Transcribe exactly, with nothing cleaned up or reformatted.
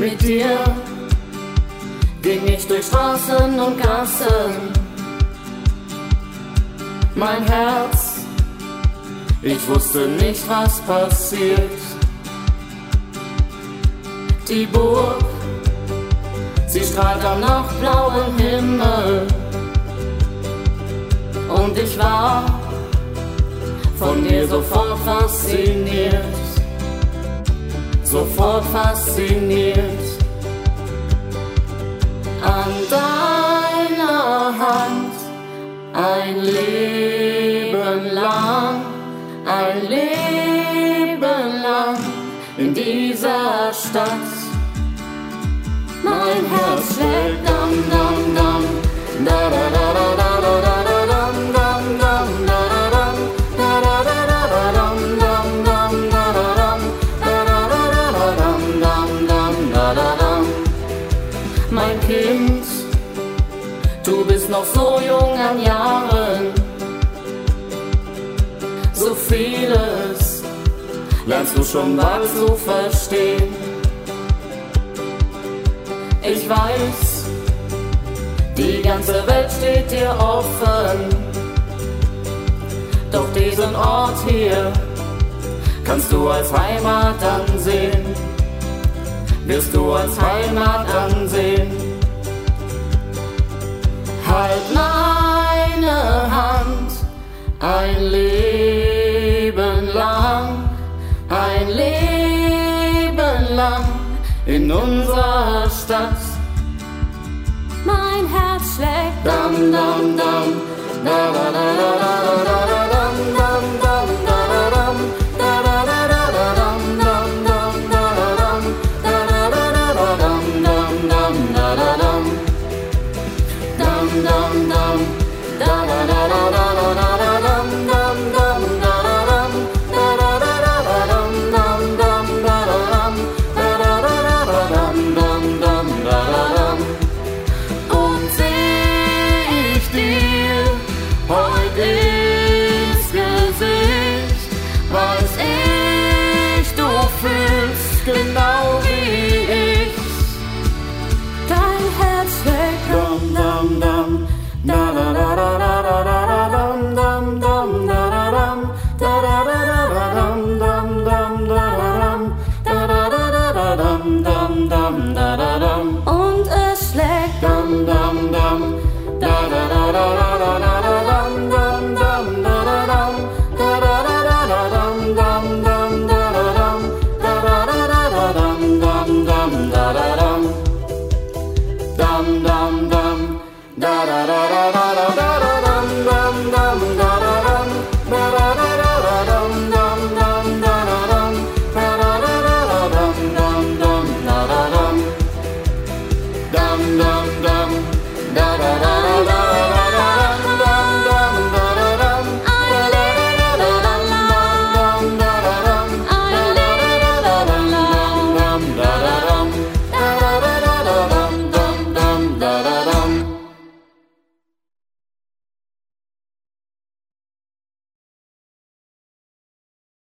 Mit dir ging ich durch Straßen und Gassen. Mein Herz, ich wusste nicht, was passiert. Die Burg, sie strahlt am nachtblauen Himmel. Und ich war von dir sofort fasziniert. Sofort fasziniert. An deiner Hand ein Leben lang, ein Leben lang in dieser Stadt. Mein Herz schlägt dam dam dam, da da da da da da da da dam dam dam da da dam, da da da da da dam dam dam da da dam, da da da da da dam dam dam da da dam. Mein Kind, du bist noch so jung an Jahren, so vieles lernst du schon bald zu verstehen. Ich weiß, die ganze Welt steht dir offen, doch diesen Ort hier kannst du als Heimat ansehen, wirst du als Heimat ansehen. Halt meine Hand ein Leben lang, ein Leben lang in unserer Stadt. Mein Herz schlägt dam dam dam, da da da da da da.